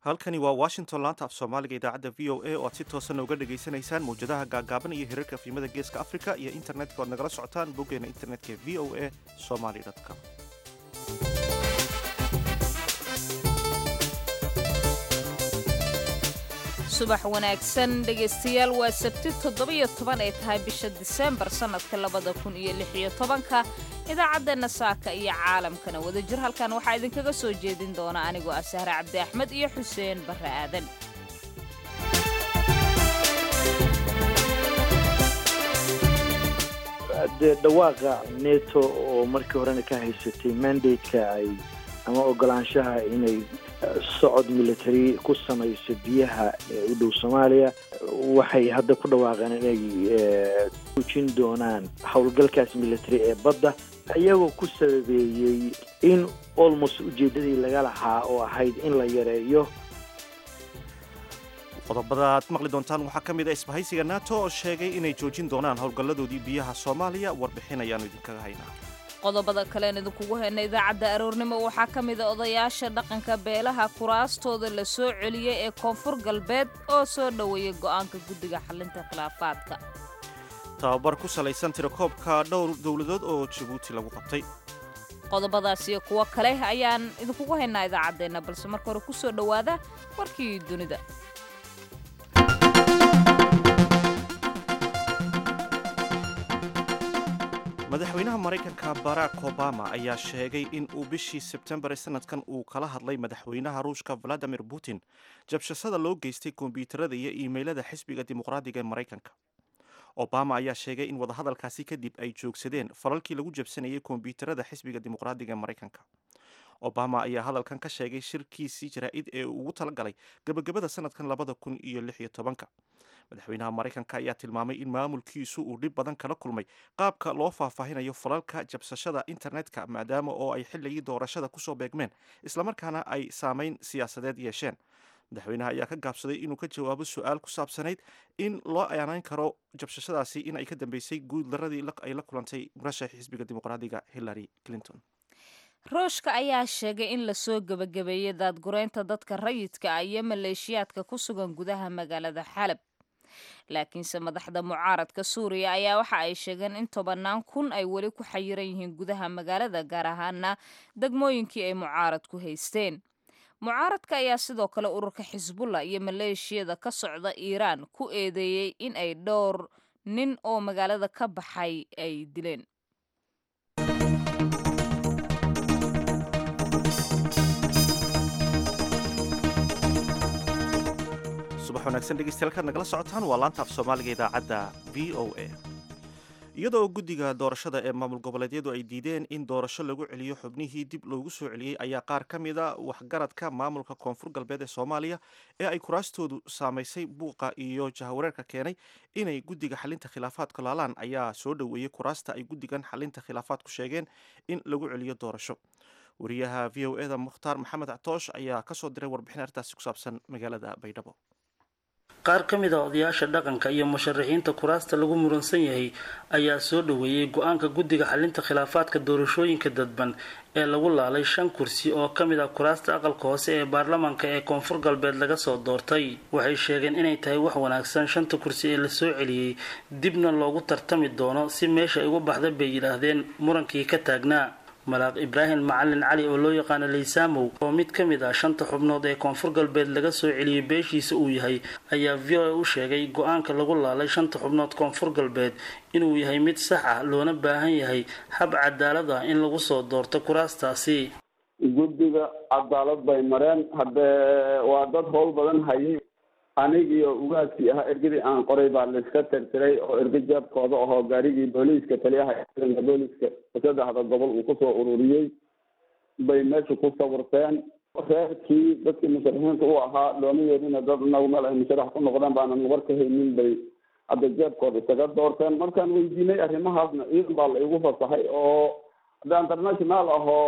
halkani waa Washington laanta af Soomaaliga idaacadda VOA oo aad si toosan uga dhageysanaysaan mowjadaha gaagaaban iyo hirarka filimada Geeska Afrika iyo internetka oo nagala socotaan boggeena internetka voasomali.com. subax wanaagsan dhegaystayaal waa sabti 17 ay tahay bisha Diseembar sanadka 2016 idaacaddeena saaka iyo caalamkana wadajir halkan waxaa idinkaga soo jeedin doona anigoo Sahra Cabdi Axmed iyo Xuseen Barre Aadan. dhawaaqa NATO oo markii horena ka haysatay mandate-ka ay ama ogolaanshaha inay socod military ku samayso biyaha u dhow Soomaaliya waxay hadda ku dhawaaqeen inay joojin doonaan howlgalkaas military ee badda ayagoo ku sababeeyay in almost ujeedadii laga lahaa oo ahayd in la yareeyo. qodobada aad maqli doontaan waxaa ka mid ah isbahaysiga NATO oo sheegay inay joojin doonaan howlgalladoodii biyaha Soomaaliya warbixinayaan idinkaga haynaa. qodobada kale ee idinkugu heynay idaacadda aroornimo waxaa ka mid ah odayaasha dhaqanka beelaha kuraastooda la soo celiyay ee Koonfur Galbeed oo soo dhaweeyay go'aanka guddiga xalinta khilaafaadka. tababar ku salaysan tirakoobka dhowr dawladood oo Djibouti lagu qabtay. qodobadaas iyo kuwa kale ayaan idinkugu heynaa idaacaddeena balse marka hore ku soo dhawaada warkii dunida. madaxweynaha Mareykanka Barack Obama ayaa sheegay in uu bishii Sebtembar sanadkan uu kala hadlay madaxweynaha Ruushka Vladimir Putin jabshashada loo geystay kombiyuutarada iyo iimaylada xisbiga dimuqraadiga ee Mareykanka. Obama ayaa sheegay in wadahadalkaasi kadib ay joogsadeen falalkii lagu jabsanayay kombiyuutarada xisbiga dimuqraadiga ee Mareykanka. Obama ayaa hadalkan ka sheegay shirkiisii jaraa'id ee uu ugu talagalay gabagabada sanadkan 2016. madaxweynaha Mareykanka ayaa tilmaamay in maamulkiisu uu dhib badan kala kulmay qaabka loo faahfaahinayo falalka jabsashada internetka maadaama oo ay xilligii doorashada ku soo beegmeen isla markaana ay saameyn siyaasadeed yeesheen. madaxweynaha ayaa ka gaabsaday inuu ka jawaabo su'aal ku saabsanayd in loo ayaanayn karo jabshashadaasi in ay ka dambeysay guuldaradii ay la kulantay murashaxa xisbiga dimuqraadiga Hillary Clinton. Ruushka ayaa sheegay in la soo gabagabeeyay daadgureynta dadka rayidka ah iyo maleeshiyaadka ku sugan gudaha magaalada Xalab. laakiinse madaxda mucaaradka Suuriya ayaa waxa ay sheegeen in 10,000 ay weli ku xayiran yihiin gudaha magaalada gaar ahaana degmooyinkii ay mucaaradku haysteen. mucaaradka ayaa sidoo kale ururka Xisbullah iyo maleeshiyada ka socda Iiraan ku eedeeyay in ay dhowr nin oo magaalada ka baxay ay dileen. subax wanaagsan dhegeystayaal nagala socotaan waa laanta af Soomaaliga idaacadda VOA. iyadoo guddiga doorashada ee maamul goboleedyadu ay diideen in doorasho lagu celiyo xubnihii dib loogu soo celiyey ayaa qaar ka mid a waxgaradka maamulka Koonfur Galbeed ee Soomaaliya ee ay kuraastoodu saamaysay buuqa iyo jahawareerka keenay inay guddiga xalinta khilaafaadka laalaan ayaa soo dhaweeyay kuraasta ay guddigan xalinta khilaafaadku sheegeen in lagu celiyo doorasho. wariyaha VOA-da Mukhtaar Maxamed Catoosh ayaa ka soo diray warbixin arrintaasi ku saabsan magaalada Baydhabo. qaar ka mid ah odayaasha dhaqanka iyo musharaxiinta kuraasta lagu muransan yahay ayaa soo dhaweeyay go'aanka guddiga xalinta khilaafaadka doorashooyinka dadban ee lagu laalay 5 kursi oo ka mid ah kuraasta aqalka hoose ee baarlamaanka ee Koonfur Galbeed laga soo doortay. waxay sheegeen inay tahay wax wanaagsan 5 kursi ee la soo celiyay dibna loogu tartami doono si meesha ay uga baxda bay yiraahdeen murankii ka taagnaa. Malaaq Ibrahim Macallin Cali oo loo yaqaan Leysaamow oo mid ka mid ah 5 xubnood ee Koonfur Galbeed laga soo celiyay beeshiisa uu yahay ayaa VOA u sheegay go'aanka lagu laalay 5 xubnood Koonfur Galbeed inuu yahay mid sax ah loona baahan yahay hab cadaalad ah in lagu soo doorto kuraastaasi. guddiga cadaalad bay mareen hadda waa dad howl badan hayay anigii ugaadkii ah ergadii aan qoray baa la iska tirtiray oo ergajaabkooda oo gaarigii booliiska taliyaha booliiska saddexda gobol uu ku soo ururiyay bay meesha ku sawirteen reerkii dadkii musharaxiinta u ahaa looma yeelina dad meel ay musharax ku noqdaan baanan warka haynin bay hadda jeebkooda isaga doorteen. markaan weydiinay arrimahaasna ciidan baa la igu fasaxay oo hadda international ahoo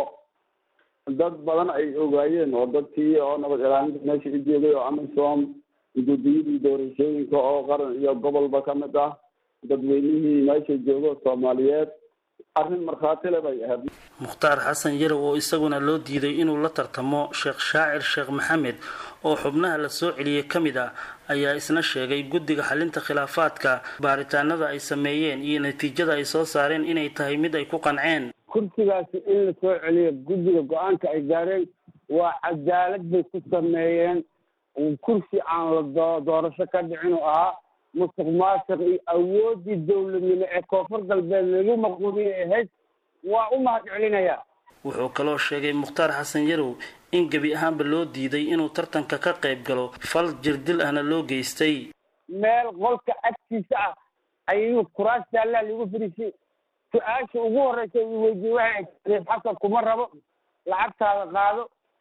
dad badan ay ogaayeen oo dadkii oo nabad ilaalinta meesha u joogay oo amisom guddiyadii doorashooyinka oo qaran iyo gobolba ka mid ah dadweynihii meesha joogo Soomaaliyeed arrin markhaati leh bay ahayd. mukhtaar xasan yarow oo isaguna loo diiday inuu la tartamo sheekh shaacir sheekh maxamed oo xubnaha la soo celiyey ka mid ah ayaa isna sheegay guddiga xalinta khilaafaadka baaritaanada ay sameeyeen iyo natiijada ay soo saareen inay tahay mid ay ku qanceen. kursigaasi in la soo celiyo guddiga go-aanka ay gaareen waa cadaalad bay ku sameeyeen. kursi aan la doorasho ka dhicin oo ahaa musuq maasuq iyo awooddii dowladnimo ee koonfur galbeed lagu maquuliyey ahayd waa u mahad celinayaa. wuxuu kaloo sheegay mukhtaar xasan yarow in gebi ahaanba loo diiday inuu tartanka ka qayb galo fal jirdil ahna loo geystay. meel qolka agtiisa ah ayuu kuraasta allaa lagu fadhiisay. su-aasha ugu horreysa uu weydiiyey waxay shariif xasan kuma rabo lacagtaada qaado.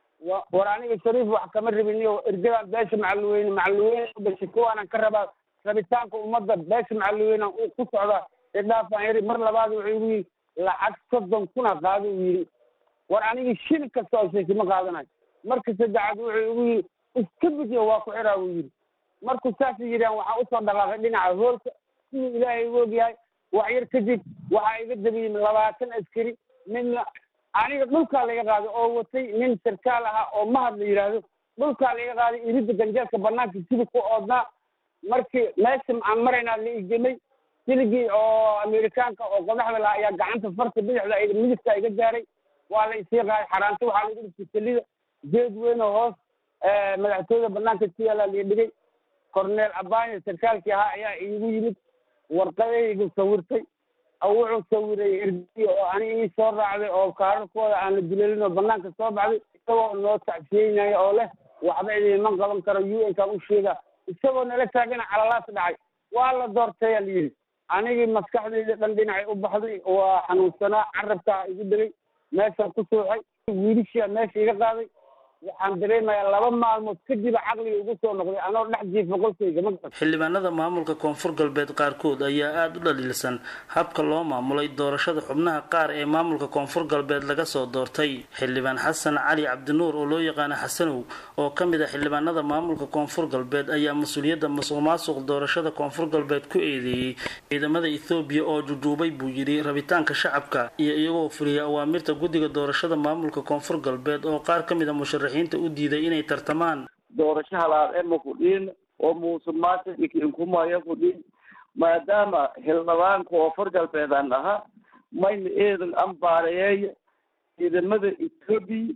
war aniga shariif wax kama rabiniyo ergadaan beesha macalweyne u dhashay kuwaanaan ka rabaa rabitaanka ummadda beesha macalweynean ku socdaa idhaafaan yari. mar labaad wuxuu igu yidhi lacag 30 kuna qaado uu yidhi. war anigii shil kasta oo sheekay ma qaadanayo. marka saddexaad wuxuu igu yidhi iska bidiyo waa ku xiraa uu yidhi. markuu saas yidhaan waxaa usoo dhaqaaqay dhinaca hoolka siduu ilaahay ugu ogyahay. wax yar kadib waxaa iga dabiyey 20 askari. midna aniga dhulkaa laga qaaday oo watay nin sarkaal ahaa oo mahad la yidhaahdo. dhulkaa laga qaaday iridda ganjeelka banaanka sidii ku oodnaa. markii meesha aan maraynaa la igemay siligii oo amerikaanka oo qodaxda lahaa ayaa gacanta farta bidixda midigta iga gaaray. waa la isii qaaday xaraanta waxaa lagu dhigtay salida geed weyn oo hoos madaxtooyada banaanka ku yaallaa laga dhigay. corneel abaayo sarkaalkii ahaa ayaa iigu yimid warqadaygu sawirtay. wuxuu sawiray ergiyo oo aniga ii soo raacday oo kaararkooda aan la duleelin oo banaanka soo baxday isagoo noo tacsiyeynaya oo leh waxba idiman qaban karo UN-kaan u sheega isagoo nala taagana calalaas dhacay. waa la doortaya la yidhi. anigii maskaxdayda dhan dhinacay u baxday waa xanuunsanaa carabkaa igu dhegay meeshaan ku suuxay wiilishiia meesha iga qaaday. waxaan dareemayaa 2 maalmood kadib caqliga ugu soo noqday anoo dhex jiifa qolkayga. xildhibaanada maamulka koonfur galbeed qaarkood ayaa aada u dhaliilsan habka loo maamulay doorashada xubnaha qaar ee maamulka koonfur galbeed laga soo doortay. xildhibaan xasan cali cabdinuur oo loo yaqaana xasanow oo ka mid ah xildhibaanada maamulka koonfur galbeed ayaa mas-uuliyadda musuq maasuq doorashada koonfur galbeed ku eedeeyey ciidamada ethoobiya oo jujuubay buu yidhi rabitaanka shacabka iyo iyagoo fuliyay awaamirta guddiga doorashada maamulka koonfur galbeed oo qaar ka mid a musharaxiinta u diiday inay tartamaan. doorasho halaal ema kudhiin oo musuq maasuq kumaya kudhiin maadaama xildhibaan koonfur galbeed aan ahaa mayna eedan ambaareeyay ciidamada Ethiopia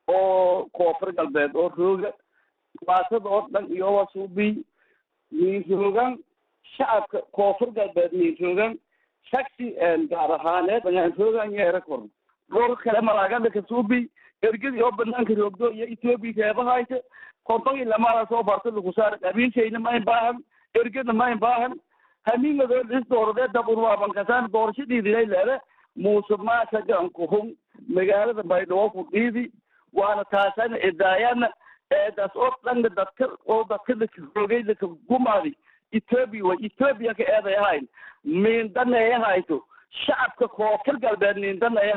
oo koonfur galbeed oo rooga maasad oo dhan iyo wasuubi miisoogan shacabka koonfur galbeed miisoogan shaksi gaar ahaaneed ayaan roogan yeera kor goor kale malaagada ka suubi ergadi oo banaanka roogdo iyo Ethiopia keebahaysa konton lama soo barto lagu saar qabiilkeena ma baahan ergada ma baahan hamiinada isdoorada dabur bankasan doorashadii leeyahay musuq maasuq ku hum magaalada Baydhabo ku dhiidi waana taasan idaayana daas oo dhan dadka roogay dadka gumaadi Ethiopia ka eedayahay min danayahayto shacabka koonfur galbeed min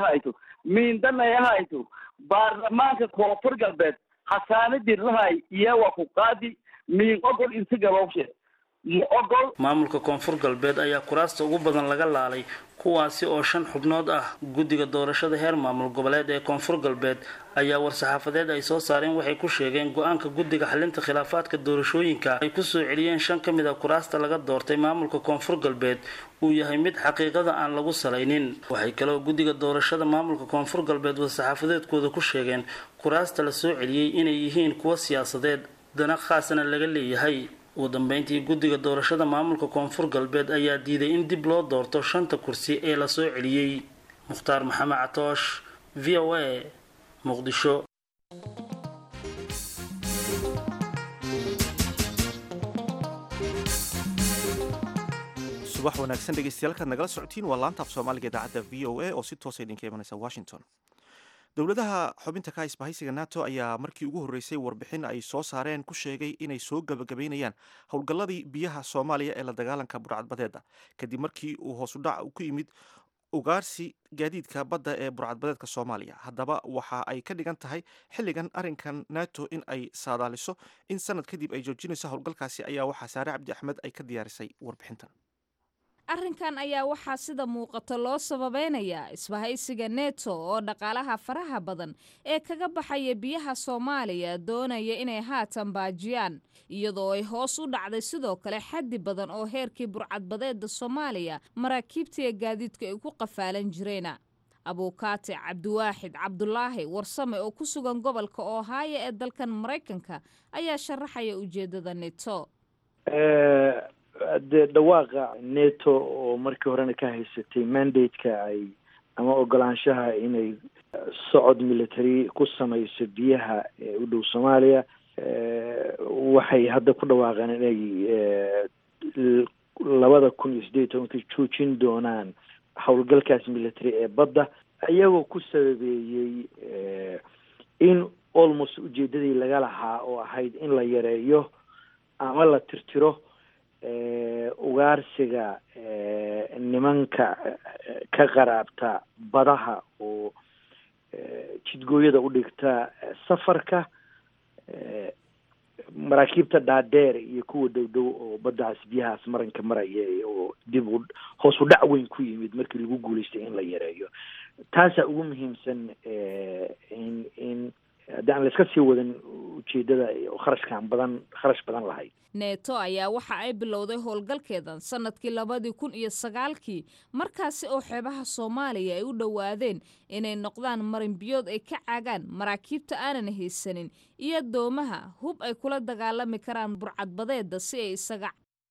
danayahayto baarlamaanka koonfur galbeed xasaanadii lahay iyo waa ku qaadi min ogol inta galowshe maamulka koonfur galbeed ayaa kuraasta ugu badan laga laalay kuwaasi oo 5 xubnood ah. guddiga doorashada heer maamul goboleed ee koonfur galbeed ayaa war-saxaafadeed ay soo saareen waxay ku sheegeen go-aanka guddiga xalinta khilaafaadka doorashooyinka ay ku soo celiyeen 5 ka mid ah kuraasta laga doortay maamulka koonfur galbeed uu yahay mid xaqiiqada aan lagu salaynin. waxay kaloo guddiga doorashada maamulka koonfur galbeed war-saxaafadeedkooda ku sheegeen kuraasta la soo celiyey inay yihiin kuwa siyaasadeed dana khaasna laga leeyahay. ugu dambeyntii guddiga doorashada maamulka koonfur galbeed ayaa diiday in dib loo doorto 5 kursi ee la soo celiyey. mukhtaar maxamed catoosh VOA muqdisho. subax wanaagsan dhegeystayaal nagala socotiin waa laanta af Soomaaliga idaacadda VOA oo si toos ah idinka imanaysa Washington. dowladaha xubinta ka isbahaysiga NATO ayaa markii ugu horeysay warbixin ay soo saareen ku sheegay inay soo gabagabeynayaan howlgalladii biyaha Soomaaliya ee la dagaalanka burcadbadeeda kadib markii uu hoos u dhac ku yimid ugaarsi gaadiidka badda ee burcadbadeedka Soomaaliya. haddaba waxa ay ka dhigan tahay xilligan arrinkan NATO in ay saadaaliso in sanad kadib ay joojinayso howlgalkaasi ayaa waxaa Saare Cabdi Axmed ay ka diyaarisay warbixintan. arrinkan ayaa waxaa sida muuqato loo sababeynayaa isbahaysiga neto oo dhaqaalaha faraha badan ee kaga baxaya biyaha soomaaliya doonaya inay haatan baajiyaan iyadoo ay hoos u dhacday sidoo kale xaddi badan oo heerkii burcadbadeeda soomaaliya maraakiibtiiyo gaadiidka ay ku qafaalan jireena abuukaate cabdiwaaxid cabdulaahi warsame oo ku sugan gobolka ohio ee dalkan maraykanka ayaa sharaxaya ujeedada neto dee dhawaaqa neto oo markii horena ka haysatay mandate-ka ay ama ogolaanshaha inay socod military ku samayso biyaha ee u dhow soomaaliya waxay hadda ku dhawaaqeen inay 2018 joojin doonaan howlgalkaas military ee badda iyagoo ku sababeeyey in almost ujeedadii laga lahaa oo ahayd in la yareeyo ama la tirtiro ugaarsiga nimanka ka qaraabta badaha oo jidgooyada u dhigta safarka maraakiibta dhaadheer iyo kuwa dhow dhow oo baddaas biyahaas maranka maraya oo dib u hoos u dhac weyn ku yimid markii lagu guulaystay in la yareeyo taasaa ugu muhiimsan in haddii aan la iska sii wadan ujeedada oo kharash badan lahayd neto ayaa waxa ay bilowday howlgalkeedan sanadkii 2009 markaasi oo xeebaha soomaaliya ay u dhowaadeen inay noqdaan marinbiyood ay ka caagaan maraakiibta aanan haysanin iyo doomaha hub ay kula dagaalami karaan burcadbadeeda si ay isaga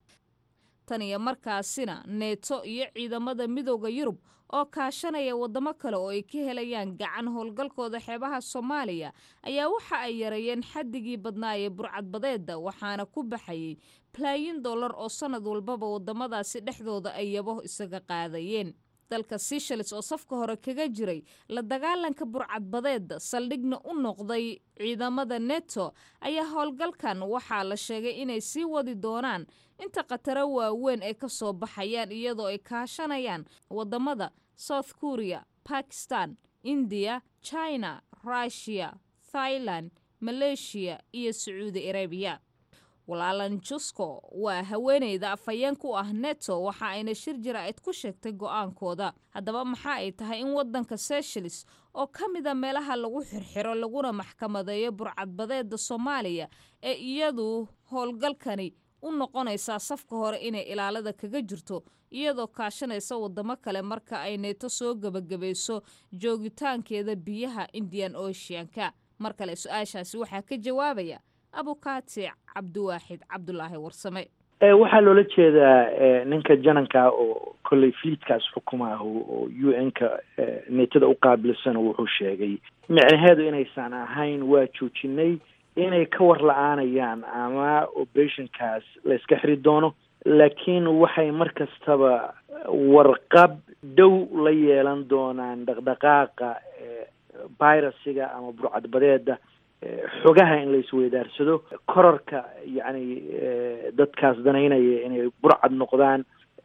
tan iyo markaasina neto iyo ciidamada midooda yurub oo kaashanaya wadamo kale oo ay ka helayaan gacan howlgalkooda xeebaha soomaaliya ayaa waxa ay yareeyeen xaddigii badnaa ee burcadbadeeda waxaana ku baxayay balaayin dollar oo sanad walbaba wadamadaasi dhexdooda ay yabo isaga qaadayeen dalka Seychelles oo safka hore kaga jiray la dagaalanka burcadbadeeda saldhigna u noqday ciidamada neto ayaa howlgalkan waxaa la sheegay inay sii wadi doonaan inta qataro waaweyn ay ka soo baxayaan iyadoo ay kaashanayaan wadamada South Korea, Pakistan, India, China, Russia, Thailand, Malaysia iyo Saudi Arabia. walaalan Jusko waa haweeneyda afhayeen ku ah neto waxa ayna shir jiraa'id ku sheegtay go'aankooda haddaba waxa ay tahay in wadanka Seychelles oo kamida meelaha lagu xirxiro laguna maxkamadeeyo burcadbadeeda Soomaaliya ee iyadu howlgalkani u noqonaysa safka hore inay ilaalada kaga jirto iyadoo kaashanaysa wadamo kale marka ay neto soo gabagabayso joogitaankeeda biyaha Indian Ocean-ka markale su'aashaasi waxa ka jawaabaya abukaate cabdiwaaxid cabdulaahi warsame waxaa loola jeedaa ninka jananka oo kolley fleetkaas xukuma oo UN-ka netada u qaabilsan wuxuu sheegay micnaheedu inaysan ahayn waa joojinay inay ka war la'aanayaan ama operationkaas la iska xiri doono laakiin waxay markastaba warqab dhow la yeelan doonaan dhaqdhaqaaqa virusiga ama burcadbadeeda xogaha in la isweydaarsado kororka yani dadkaas danaynaya inay burcad noqdaan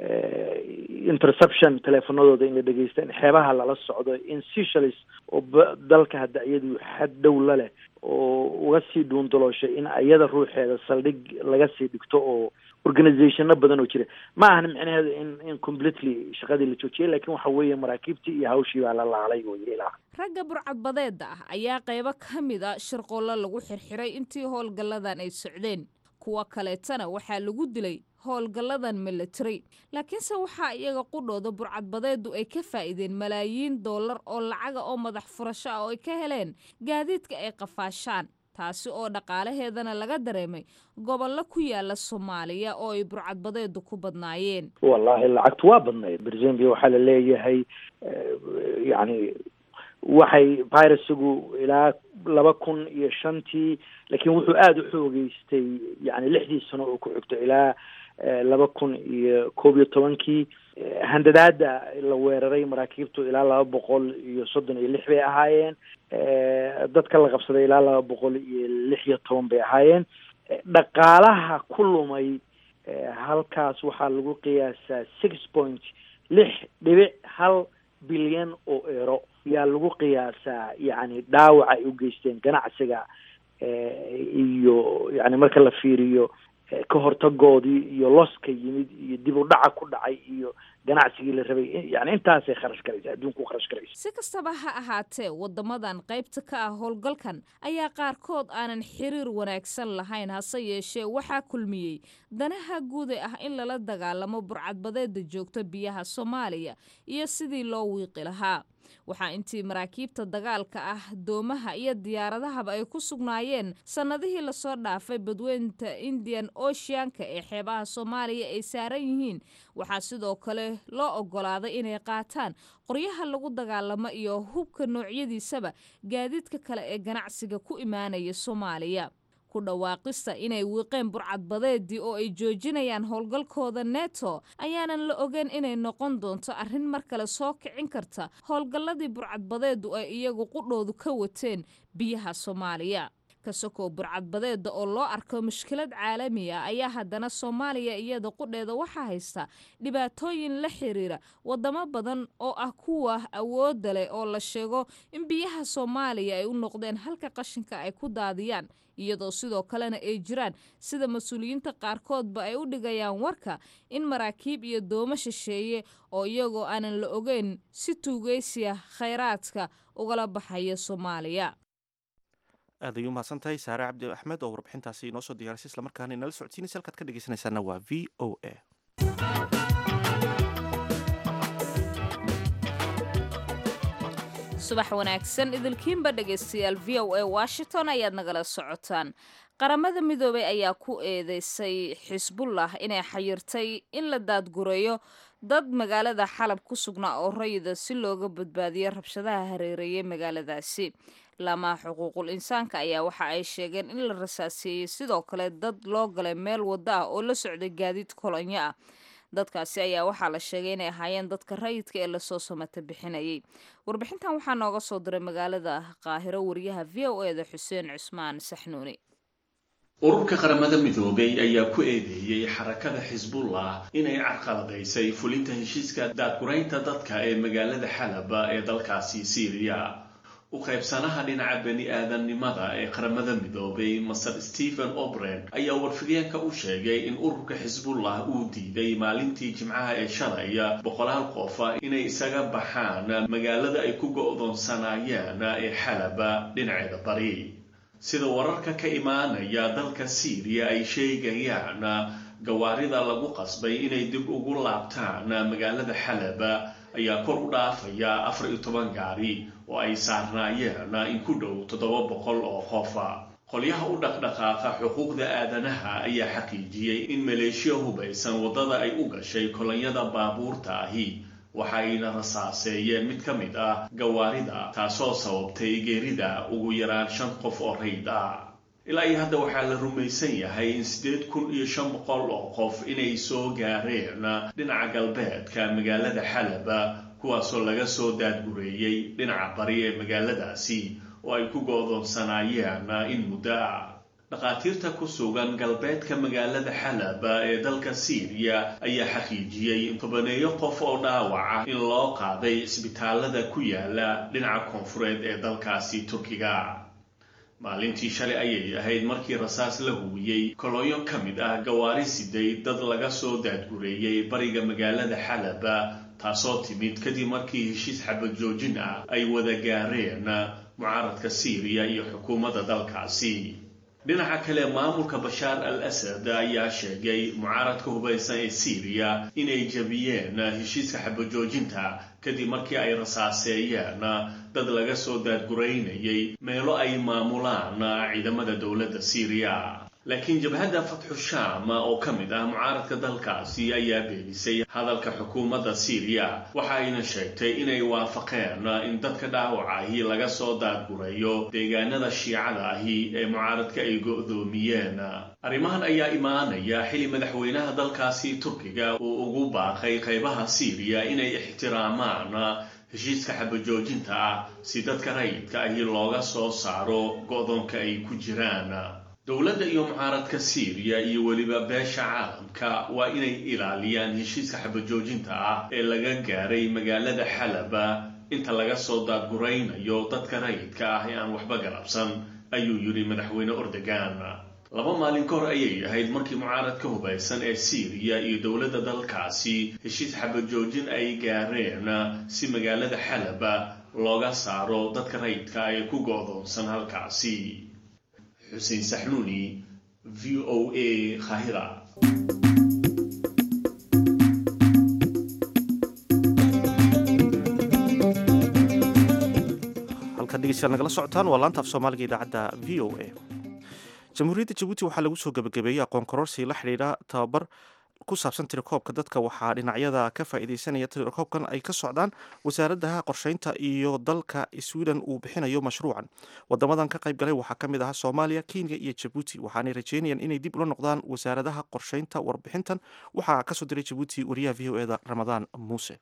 interception teleefanadooda in la dhegeysta in xeebaha lala socdo in Seychelles oo dalka hadda iyadu xad dhow la leh oo uga sii dhuundalooshay in iyada ruuxeeda saldhig laga sii dhigto oo organizationno badan oo jira ma ahna micnaheedu in completely shaqadii la joojiyay laakiin waxa weeye maraakiibtii iyo hawshii baa la laalay oo ilaa ragga burcadbadeeda ah ayaa qaybo ka mid ah shirqoolo lagu xirxiray intii howlgalladan ay socdeen kuwa kaleetana waxaa lagu dilay howlgalladan military laakiinse waxaa iyaga qudhooda burcadbadeedu ay ka faa'iideen malaayiin dollar oo lacaga oo madax furasho ah oo ay ka heleen gaadiidka ay qafaashaan taasi oo dhaqaalaheedana laga dareemay gobollo ku yaala Soomaaliya oo ay burcadbadeedu ku badnaayeen wallahi lacagtu waa badnayd Brazil waxa la leeyahay yani waxay virusigu ilaa 2005 laakiin wuxuu aad u xoogeystay yani 6 sano oo ku xigto ilaa 2011 handadaada la weeraray maraakiibtu ilaa 236 bay ahaayeen dadka la qabsaday ilaa 216 bay ahaayeen dhaqaalaha ku lumay halkaas waxaa lagu qiyaasaa 6.6 bilyan oo euro yaa lagu qiyaasaa yani dhaawac ay u geysteen ganacsiga iyo yani marka la fiiriyo ka hortagoodii iyo loska yimid iyo dib u dhaca ku dhacay iyo ganacsigii la rabay yani intaasay kharash garaysa adduunku kharash garaysa. si kastaba ha ahaatee wadamadan qaybta ka ah howlgalkan ayaa qaarkood aanan xiriir wanaagsan lahayn, hase yeeshee waxaa kulmiyey danaha guud ee ah in lala dagaalamo burcadbadeeda joogta biyaha Soomaaliya iyo sidii loo wiiqi lahaa. waxaa intii maraakiibta dagaalka ah doomaha iyo diyaaradahaba ay ku sugnaayeen sanadihii lasoo dhaafay badweynta Indian Oceanka ee xeebaha Soomaaliya ay saaran yihiin, waxaa sidoo kale loo ogolaaday inay qaataan qoryaha lagu dagaalamo iyo hubka noocyadiisaba gaadiidka kale ee ganacsiga ku imaanaya Soomaaliya. ku dhawaaqista inay wiiqeen burcadbadeedii oo ay joojinayaan howlgalkooda NATO ayaanan la ogeyn inay noqon doonto arrin mar kale soo kicin karta howlgalladii burcadbadeedu ay iyagu qudhoodu ka wateen biyaha Soomaaliya. kasakoo burcadbadeeda oo loo arko mushkilad caalami ah ayaa haddana Soomaaliya iyada qudheeda waxaa haysta dhibaatooyin la xiriira wadamo badan oo ah kuwa awoodda leh oo la sheego in biyaha Soomaaliya ay u noqdeen halka qashinka ay ku daadiyaan, iyadoo sidoo kalena ay jiraan sida mas-uuliyiinta qaarkoodba ay u dhigayaan warka in maraakiib iyo doomo shisheeye oo iyagoo aanan la ogeyn si tuugaysiya khayraadka ugala baxaya Soomaaliya. aad ayuu mahadsantahay Saare Cabdi Axmed oo warbixintaasi inoo soo diyaarisay isla markaana inala socodsiinaysa halkaad ka dhegeysanaysaana waa VOA. subax wanaagsan idilkiinba dhegeystayaal VOA Washington ayaad nagala socotaan. qaramada midoobay ayaa ku eedeysay Xisbullah inay xayirtay in la daadgureeyo dad magaalada Xalab ku sugnaa oo rayida si looga badbaadiyo rabshadaha hareereeyay magaaladaasi. lama xuquuqul insaanka ayaa waxa ay sheegeen in la rasaasiyey sidoo kale dad loo galay meel wada ah oo la socday gaadiid kolonyo ah. dadkaasi ayaa waxaa la sheegay inay ahaayeen dadka rayidka ee lasoo samata bixinayay. warbixintan waxaa nooga soo diray magaalada Qaahiro wariyaha VOA Xuseen Cusmaan Saxnuuni. ururka qaramada midoobay ayaa ku eedeeyay xarakada Xisbullah inay carqaladaysay fulinta heshiiska daadguraynta dadka ee magaalada Xalab ee dalkaasi Syria. u qaybsanaha dhinaca bani aadamnimada ee qaramada midoobay Masar Stephen O'Brien ayaa warfideenka u sheegay in ururka Xisbullah uu diiday maalintii Jimcaha ee shalay boqolaal qof inay isaga baxaan magaalada ay ku go'doonsanaayeen ee Xalab dhinaceeda bari. sida wararka ka imaanaya dalka Syria ay sheegayaan gawaarida lagu qasbay inay dib ugu laabtaan magaalada Xalab ayaa kor u dhaafaya 14 gaari oo ay saarnaayeen in ku dhow 700 oo qof. qolyaha u dhaqdhaqaaqa xuquuqda aadanaha ayaa xaqiijiyay in maleeshiya hubaysan wadada ay u gashay kolonyada baabuurta ahi waxayna rasaaseeyeen mid ka mid ah gawaarida taasoo sababtay geerida ugu yaraan 5 qof oo rayd ah. ilaa iyo hadda waxaa la rumaysan yahay in 8500 oo qof inay soo gaareen dhinaca galbeedka magaalada Xalab kuwaasoo laga soo daadgureeyay dhinaca bari ee magaaladaasi oo ay ku go'doonsanaayeen in muddo ah. dhaqaatiirta ku sugan galbeedka magaalada Xalab ee dalka Syria ayaa xaqiijiyay in 10 qof oo dhaawac in loo qaaday isbitaalada ku yaala dhinaca koonfureed ee dalkaasi Turkiga. maalintii shalay ayay ahayd markii rasaas la huwiyay kolonyo ka mid ah gawaari siday dad laga soo daadgureeyay bariga magaalada Xalab taasoo timid kadib markii heshiis xabad joojin ah ay wada gaareen mucaaradka Syria iyo xukuumadda dalkaasi. dhinaca kale maamulka Bashar al-Assad ayaa sheegay mucaaradka hubaysan ee Syria inay jabiyeen heshiiska xabad joojinta kadib markii ay rasaaseeyeen dad laga soo daadgureynayay meelo ay maamulaan ciidamada dowladda Syria. laakiin jabhadda Fathu Sham oo ka mid ah mucaaradka dalkaasi ayaa beenisay hadalka xukuumadda Syria waxayna sheegtay inay waafaqeen in dadka dhaawacahi laga soo daadgureeyo deegaanada Shiicada ahi ee mucaaradka ay go'doomiyeen. arrimahan ayaa imaanaya xili madaxweynaha dalkaasi Turkiga uu ugu baaqay qaybaha Syria inay ixtiraamaan heshiiska xabad joojinta ah si dadka rayidka ahi looga soo saaro go'doonka ay ku jiraan. dowladda iyo mucaaradka Syria iyo waliba beesha caalamka waa inay ilaaliyaan heshiiska xabad joojinta ah ee laga gaaray magaalada Xalab inta laga soo daadguraynayo dadka rayidka ah ee aan waxba galabsan, ayuu yiri madaxweyne Erdogan. 2 maalin ka hor ayay ahayd markii mucaaradka hubaysan ee Syria iyo dowladda dalkaasi heshiis xabad joojin ay gaareen si magaalada Xalab looga saaro dadka rayidka ay ku go'doonsan halkaasi. Xuseen Saxnuuni, VOA Qaahira. dhegeystayaal nagala socotaan waa laanta af Soomaaliga idaacadda VOA. Jamhuuriyadda Djibouti waxaa lagu soo gabagabeeyay aqoon kororsi la xiriira tababar ku saabsan tirakoobka dadka. waxaa dhinacyada ka faa'iideysanaya tirakoobkan ay ka socdaan wasaaradda qorsheynta iyo dalka Sweden uu bixinayo mashruucan. wadamadan ka qayb galay waxaa ka mid ah Soomaaliya, Kenya iyo Djibouti, waxaanay rajeynayaan inay dib ula noqdaan wasaaradaha qorsheynta. warbixintan waxaa ka soo diray Djibouti wariyaha VOA-da Ramadaan Muuse.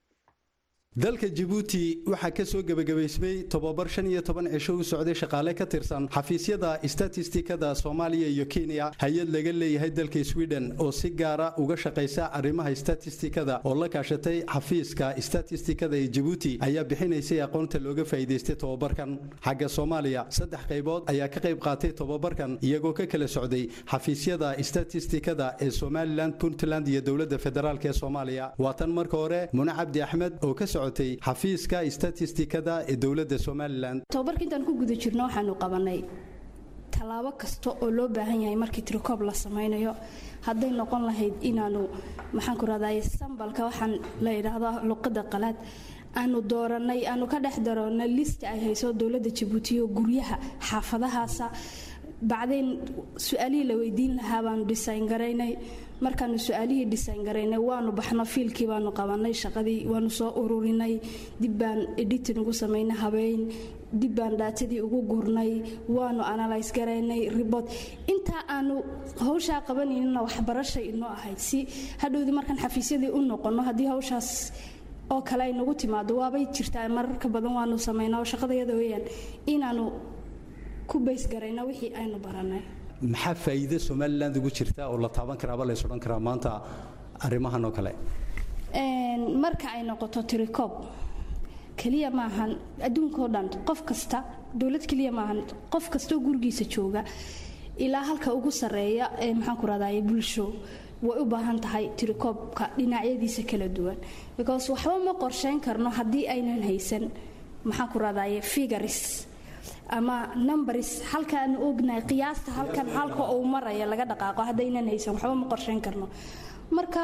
dalka Djibouti waxaa ka soo gabagabaysmay tobabar 15 cisho u socday shaqaale ka tirsan xafiisyada istatistikada Soomaaliya iyo Kenya, hay'ad laga leeyahay dalka Sweden oo si gaar ah uga shaqeysa arrimaha istatistikada oo la kaashatay xafiiska istatistikada ee Djibouti ayaa bixinaysay aqoonta looga faa'iideystay tobabarkan. xagga Soomaaliya 3 qaybood ayaa ka qayb qaatay tobabarkan iyagoo ka kala socday xafiisyada istatistikada ee Somaliland, Puntland iyo dowladda federaalka ee Soomaaliya. waatan marka hore Muna Cabdi Axmed oo ka xafiiska istatistikada ee dowladda Somaliland. tobabarkan ku guda jirno waxaanu qabanay talaabo kasta oo loo baahan yahay markii tirokoob la sameynayo. hadday noqon lahayd inaanu maxaan ku raadayay sambalka waxaan la yiraahdo luqadda qalaad aanu dooranay aanu ka dhex daroonay list ay hayso dowladda Djibouti oo guryaha xaafadahaasa bacdeen su'aalihii la weydiin lahaa baanu design garaynay. markaanu su'aalihii design garaynay waanu baxno fiilkii baanu qabanay, shaqadii waanu soo ururinay, dib baan editing ugu samaynay, habeyn dib baan daatadii ugu gurnay, waanu analyze garaynay report. inta aanu hawsha qabanayna waxbarasho inoo ahayd si hadhowdii markaan xafiisyadii u noqono haddii hawshaas oo kale ay nagu timaado waabay jirtaa mararka badan waanu samaynaa shaqadayada weeyaan inaanu ku base garayna wixii aynu baranay. maxaa faa'iido Somaliland ugu jirta oo la taaban karaa la isodhan karaa maanta arrimahan oo kale? marka ay noqoto tirikoob kaliya maahan adduunka oo dhan qof kasta dawlad kaliya maahan qof kasta oo gurigiisa jooga ilaa halka ugu sareeya ee maxaan ku raadayay bulsho way u baahan tahay tirikoobka dhinacyadiisa kala duwan because waxba ma qorsheyn karno haddii aynan haysan maxaan ku raadayay figures ama numbers halkaan ognahay qiyaasta halka uu maraya laga dhaqaaqo haddaynan haysan waxba ma qorsheyn karno. marka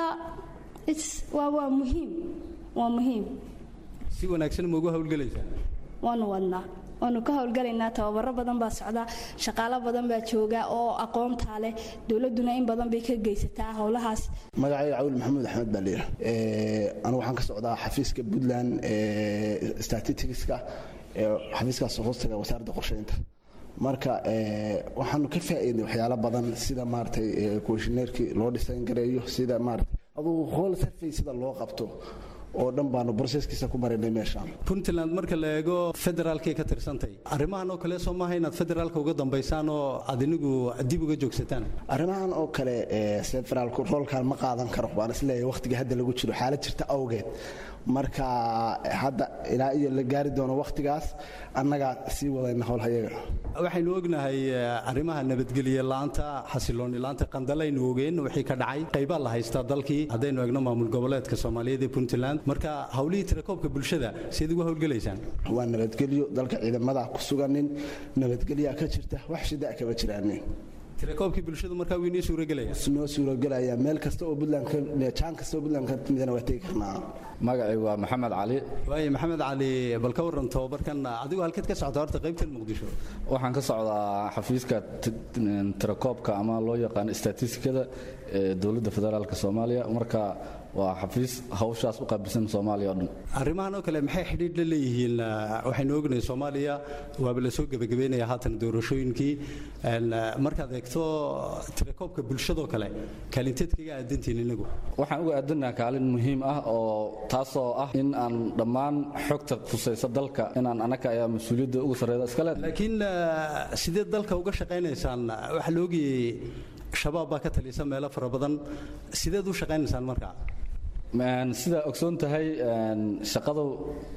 waa muhiim si wanaagsan ma ugu hawlgalaysaa? waanu ka hawlgalaynaa. tababaro badan baa socda, shaqaale badan baa jooga oo aqoonta leh, dowladuna in badan bay ka geysataa howlahaas. magacayga Cawil Maxamuud Axmed baa leeyahay. anigu waxaan ka socdaa xafiiska Puntland statisticska xafiiskaas hoostaga wasaaradda qorsheynta. marka waxaanu ka faa'iiday waxyaalo badan sida maartay questionnaire-kii loo design gareeyo, sida maartay aduu whole survey sida loo qabto oo dhan baanu processkiisa ku marinay meeshaan. Puntland marka la eego federaalkay ka tirsantay, arrimahan oo kale soo maaha inaad federaalka uga dambaysaan oo aad inigu dib uga joogsataan? arrimahan oo kale federaalku roolkan ma qaadan karo, waan isleeyahay waqtiga hadda lagu jiro xaalad jirta awgeed. marka hadda ilaa iyo la gaari doono waqtigaas annaga sii wadayna howlhayaga. waxaynu ognahay arrimaha nabadgelyo laanta, xasilooni laanta, qandalaynu ogeen wixii ka dhacay qayba la haystaa dalkii haddaynu eegno maamul goboleedka Soomaaliyeed ee Puntland. marka hawlihii tirakoobka bulshada sidii uga hawlgalaysaan? waa nabadgelyo, dalka ciidamada ku suganin, nabadgelyo ka jirta, wax shida ka jiraan. tirakoobkii bulshadu markaa wuu inoo suuragelaya meel kasta oo Puntland jaan kasta oo Puntland ka midna waa tagi karnaa. magacaygu waa Maxamed Cali. Maxamed Cali, bal ka waran tababarkan adigu halkeed ka socdaa horta qaybta Muqdisho? waxaan ka socdaa xafiiska tirakoobka ama loo yaqaan statistikada ee dowladda federaalka Soomaaliya. marka waa xafiis hawshaas u qaabilsan Soomaaliya oo dhan. arrimahan oo kale maxay xidhiidh la leeyihiin? waxaynu ognahay Soomaaliya waaba la soo gabagabeynaya haatan doorashooyinkii. markaad eegto tirakoobka bulshadoo kale kaalinteed kaga aadantiin inagu? waxaan uga aadanaha kaalin muhiim ah oo taasoo ah in aan dhammaan xogta khusaysa dalka inaan anaka ayaa mas-uuliyadda ugu sarreeya iska leedahay. laakiin sidee dalka uga shaqaynaysaan? waxa la ogayay shabaab baa ka talisa meelo fara badan, sideed u shaqaynaysaan markaa? sida ogsoon tahay shaqadu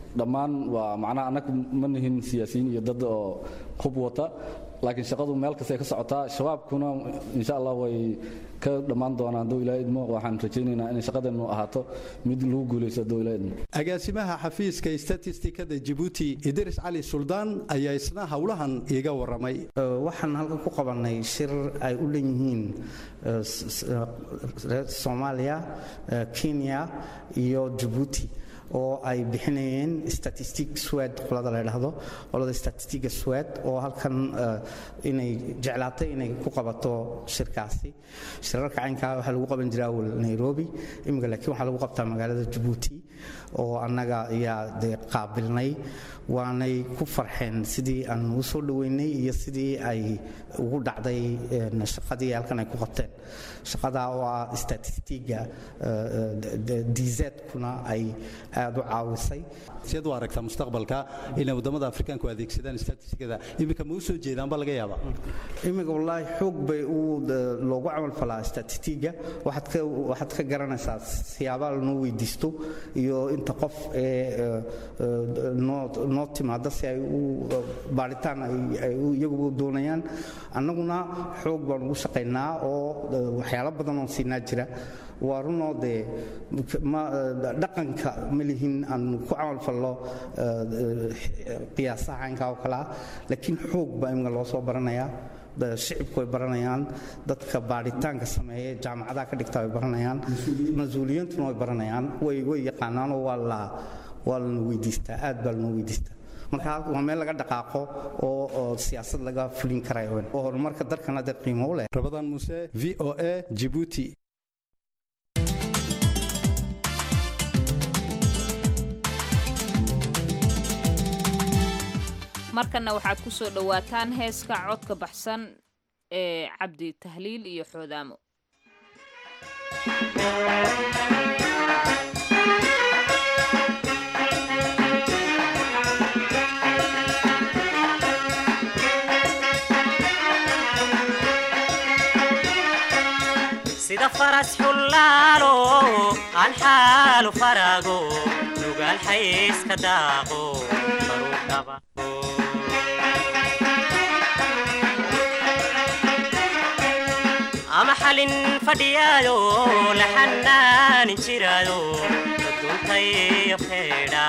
dhammaan waa macnaha annaga ma nihin siyaasiyiin iyo dad oo hub wata laakiin shaqadu meel kasta ay ka socotaa shabaabkuna insha Allah way ka dhamaan doonaan doo ilaahay idmo waxaan rajaynaynaa in shaqadeenu ahaato mid lagu guuleysto doo ilaahay idmo agaasimaha xafiiska statistikada Djibouti Idris Ali Suldaan ayaa isna hawlahan iga waramay waxaan halkan ku qabanay shir ay u leeyihiin Soomaaliya Kenya iyo Djibouti oo ay bixinayeen statistic Swed qolada la yiraahdo qolada statistiga Swed oo halkan inay jeclaatay inay ku qabato shirkaasi shirarka caynka waxa lagu qaban jiray Nairobi imika laakiin waxa lagu qabtaa magaalada Djibouti oo annaga ayaa qaabilnay waanay ku farxeen sidii aan u soo dhaweynay iyo sidii ay ugu dhacday shaqadii halkan ay ku qabteen shaqada oo statistiga DZ kuna ay aad u caawisay sidoo aragta mustaqbalka in wadamada Afrikaanku adeegsadaan statistikada imika ma u soo jeedaan bal laga yaaba imika wallahi xoog bay u loogu amal falaa statistiga waxaad ka garanaysaa siyaabo loo weydiisto iyo inta qof noo timaada si ay u baaritaan ay iyagu doonayaan annaguna xoog baan ugu shaqaynaa oo waxyaalo badan oo siinaa jira waa runoo dee dhaqanka malihin aan ku camal fallo qiyaasaha caynka oo kale laakiin xoog baa imika loo soo baranayaa shicibku way baranayaan dadka baaritaanka sameeya jaamacadaha ka dhigta way baranayaan mas-uuliyiintuna way baranayaan way yaqaanaan oo waa la weydiistaa aad baa loo weydiistaa marka waa meel laga dhaqaaqo oo siyaasad laga fulin karayo oo horumarka dalkana dad qiimo u leh Rabadaan Muuse VOA Djibouti markana waxaad ku soo dhawaataan heeska codka baxsan ee Cabdi Tahliil iyo Xoodaamo sida faras xullaalo aan xaalu farago nugaal xayska daaqo baruudaba ama xalin fadhiyaayo la xanaanin jiraayo duntay feedha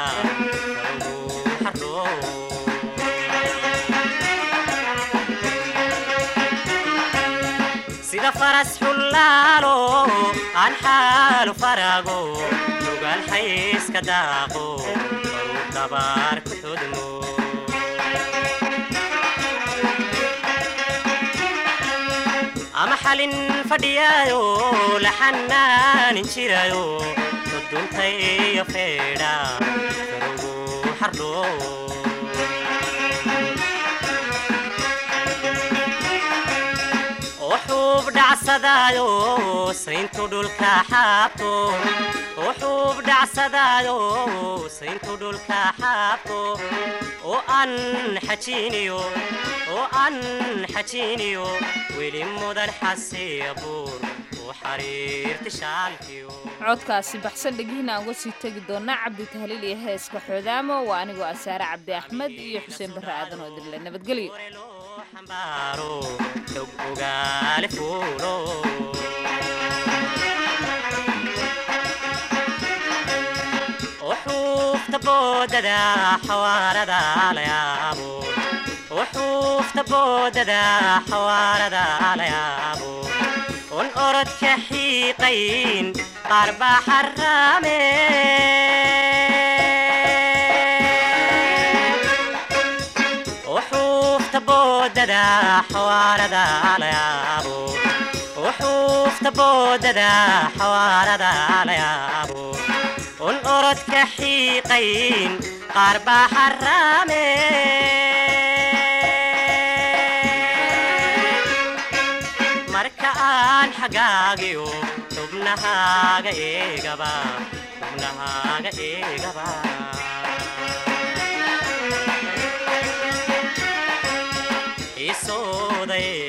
sida faras xullaalo aan xaalu farago nugaal xayska daaqo baruudabaar ku xudmo ama xalin fadhiyaayo la xanaanin jiraayo duntay feedha karugu xardho وحوب دعسدايو سينتو دولكا حابتو وحوب دعسدايو سينتو دولكا حابتو وأن حجينيو ويلي مودان حسيبور وحرير تشالكيو codkaasi baxsan dhigina uga sii tagi doona Cabdi Tahliil iyo heeska Xoodaamo waa anigu Asaare Cabdi Axmed iyo Xuseen Barre Aadan oo dirle nabadgelyo xambaaro dog ogaale fuulo وحوف تبوددا حواردا ليابو وحوف تبوددا حواردا ليابو ونقرد كحيقين قربا حرامين وحوف تبوددا حواردا ليابو وحوف تبوددا حواردا ليابو ونقرد كحيقين قربا حرامين مركان حقاقيو تبنهاga eegaba isooday